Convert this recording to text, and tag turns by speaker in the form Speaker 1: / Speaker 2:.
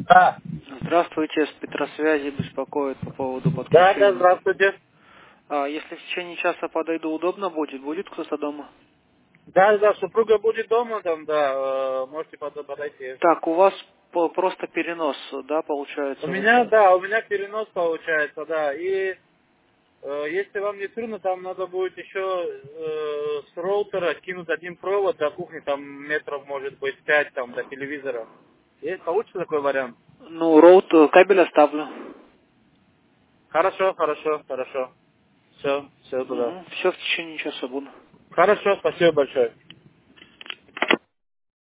Speaker 1: Да.
Speaker 2: Здравствуйте, с Петросвязи беспокоит по поводу
Speaker 1: Да,
Speaker 2: подключения.
Speaker 1: здравствуйте.
Speaker 2: Если в течение часа подойду, удобно будет? Будет кто-то дома?
Speaker 1: Да, супруга будет дома, там, да, можете подойти.
Speaker 2: Так, у вас просто перенос, да, получается?
Speaker 1: У меня перенос получается, да, и если вам не трудно, там надо будет еще с роутера кинуть один провод до кухни, там метров может быть 5 там до телевизора. Есть, получится такой вариант?
Speaker 2: Ну, роут, кабель оставлю.
Speaker 1: Хорошо. Все туда.
Speaker 2: Все в течение часа буду.
Speaker 1: Хорошо, спасибо большое.